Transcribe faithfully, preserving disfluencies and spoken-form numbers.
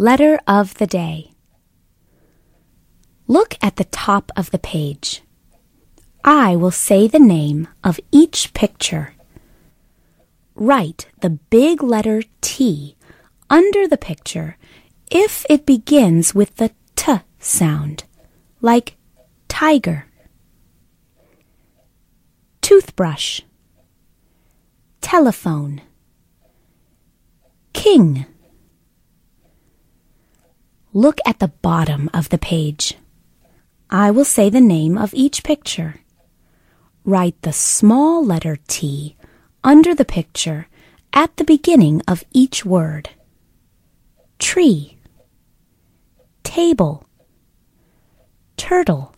Letter of the day. Look at the top of the page. I will say the name of each picture. Write the big letter T under the picture if it begins with the T sound, like tiger. Toothbrush. Telephone. King. Look at the bottom of the page. I will say the name of each picture. Write the small letter T under the picture at the beginning of each word. Tree. Table. Turtle.